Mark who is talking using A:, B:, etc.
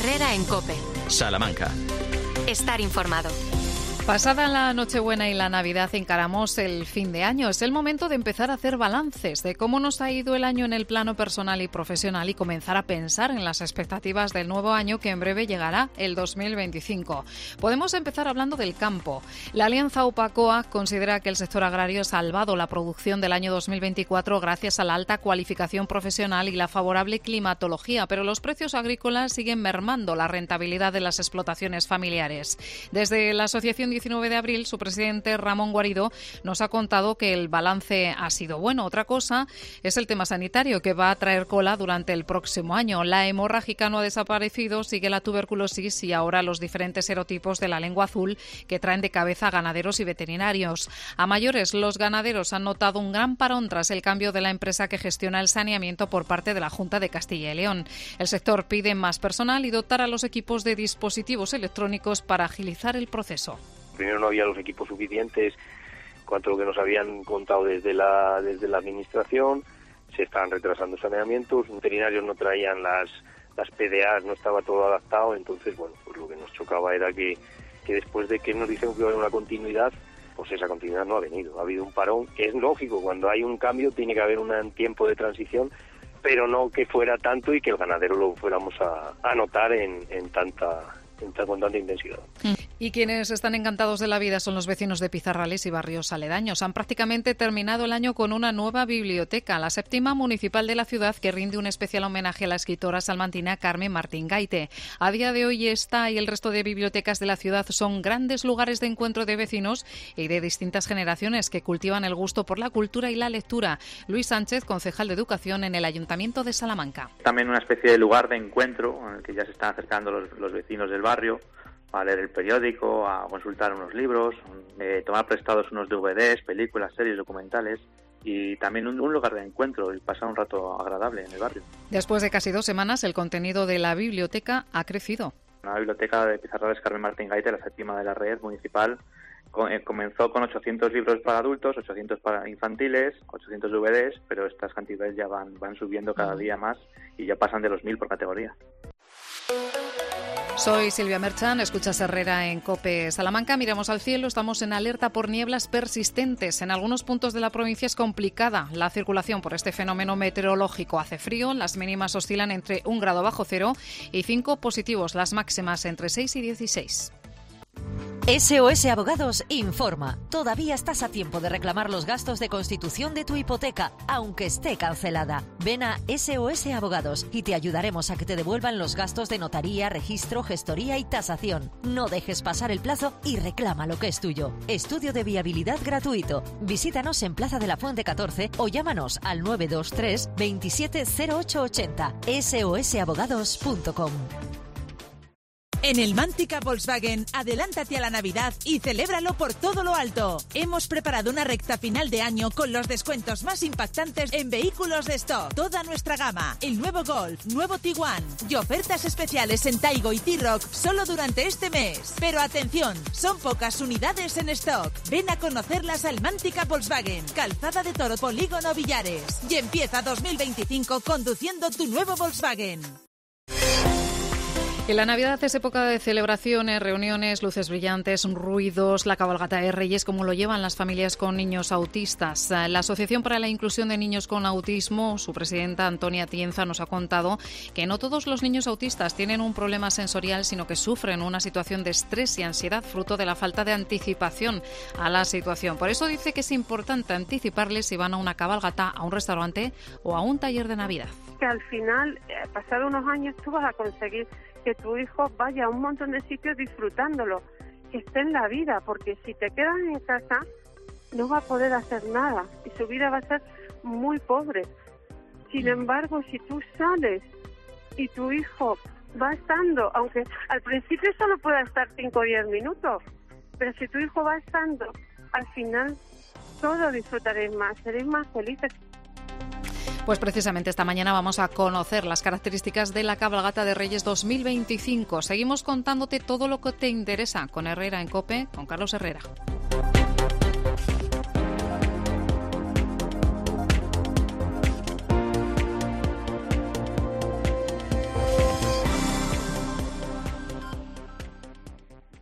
A: Herrera en COPE.
B: Salamanca.
A: Estar informado.
C: Pasada la Nochebuena y la Navidad encaramos el fin de año. Es el momento de empezar a hacer balances de cómo nos ha ido el año en el plano personal y profesional y comenzar a pensar en las expectativas del nuevo año que en breve llegará, el 2025. Podemos empezar hablando del campo. La Alianza UPA-COAG considera que el sector agrario ha salvado la producción del año 2024 gracias a la alta cualificación profesional y la favorable climatología, pero los precios agrícolas siguen mermando la rentabilidad de las explotaciones familiares. Desde la Asociación 19 de abril, su presidente Ramón Guarido nos ha contado que el balance ha sido bueno. Otra cosa es el tema sanitario, que va a traer cola durante el próximo año. La hemorrágica no ha desaparecido, sigue la tuberculosis y ahora los diferentes serotipos de la lengua azul que traen de cabeza a ganaderos y veterinarios. A mayores, los ganaderos han notado un gran parón tras el cambio de la empresa que gestiona el saneamiento por parte de la Junta de Castilla y León. El sector pide más personal y dotar a los equipos de dispositivos electrónicos para agilizar el proceso.
D: Primero no había los equipos suficientes, cuanto a lo que nos habían contado desde la administración, se estaban retrasando saneamientos, los veterinarios no traían las PDAs, no estaba todo adaptado, entonces bueno, pues lo que nos chocaba era que después de que nos dijeron que iba a haber una continuidad, pues esa continuidad no ha venido, ha habido un parón. Es lógico, cuando hay un cambio tiene que haber un tiempo de transición, pero no que fuera tanto y que el ganadero lo fuéramos a notar con tanta intensidad.
C: Y quienes están encantados de la vida son los vecinos de Pizarrales y barrios aledaños. Han prácticamente terminado el año con una nueva biblioteca, la séptima municipal de la ciudad, que rinde un especial homenaje a la escritora salmantina Carmen Martín Gaite. A día de hoy esta y el resto de bibliotecas de la ciudad son grandes lugares de encuentro de vecinos y de distintas generaciones que cultivan el gusto por la cultura y la lectura. Luis Sánchez, concejal de Educación en el Ayuntamiento de Salamanca.
E: También una especie de lugar de encuentro en el que ya se están acercando los vecinos del barrio a leer el periódico, a consultar unos libros, tomar prestados unos DVDs, películas, series, documentales y también un lugar de encuentro y pasar un rato agradable en el barrio.
C: Después de casi 2 semanas, el contenido de la biblioteca ha crecido.
E: La biblioteca de Pizarrales Carmen Martín Gaite, la séptima de la red municipal, comenzó con 800 libros para adultos, 800 para infantiles, 800 DVDs, pero estas cantidades ya van subiendo cada día más y ya pasan de los 1000 por categoría.
C: Soy Silvia Merchan, escuchas Herrera en COPE Salamanca. Miramos al cielo, estamos en alerta por nieblas persistentes. En algunos puntos de la provincia es complicada la circulación por este fenómeno meteorológico. Hace frío, las mínimas oscilan entre 1 grado bajo cero y 5 positivos, las máximas entre 6 y 16.
F: SOS Abogados informa. Todavía estás a tiempo de reclamar los gastos de constitución de tu hipoteca, aunque esté cancelada. Ven a SOS Abogados y te ayudaremos a que te devuelvan los gastos de notaría, registro, gestoría y tasación. No dejes pasar el plazo y reclama lo que es tuyo. Estudio de viabilidad gratuito. Visítanos en Plaza de la Fuente 14 o llámanos al 923 27 0880. sosabogados.com.
G: En el Mántica Volkswagen, adelántate a la Navidad y celébralo por todo lo alto. Hemos preparado una recta final de año con los descuentos más impactantes en vehículos de stock. Toda nuestra gama, el nuevo Golf, nuevo Tiguan y ofertas especiales en Taigo y T-Roc solo durante este mes. Pero atención, son pocas unidades en stock. Ven a conocerlas al Mántica Volkswagen, Calzada de Toro, Polígono Villares. Y empieza 2025 conduciendo tu nuevo Volkswagen.
C: Que la Navidad es época de celebraciones, reuniones, luces brillantes, ruidos, la cabalgata de Reyes, como lo llevan las familias con niños autistas. La Asociación para la Inclusión de Niños con Autismo, su presidenta Antonia Tienza, nos ha contado que no todos los niños autistas tienen un problema sensorial, sino que sufren una situación de estrés y ansiedad fruto de la falta de anticipación a la situación. Por eso dice que es importante anticiparles si van a una cabalgata, a un restaurante o a un taller de Navidad.
H: Que al final, pasado unos años, tú vas a conseguir que tu hijo vaya a un montón de sitios disfrutándolo, que esté en la vida, porque si te quedas en casa no va a poder hacer nada y su vida va a ser muy pobre. Sin embargo, si tú sales y tu hijo va estando, aunque al principio solo pueda estar 5 o 10 minutos, pero si tu hijo va estando, al final todos disfrutaréis más, seréis más felices.
C: Pues precisamente esta mañana vamos a conocer las características de la cabalgata de Reyes 2025. Seguimos contándote todo lo que te interesa con Herrera en COPE, con Carlos Herrera.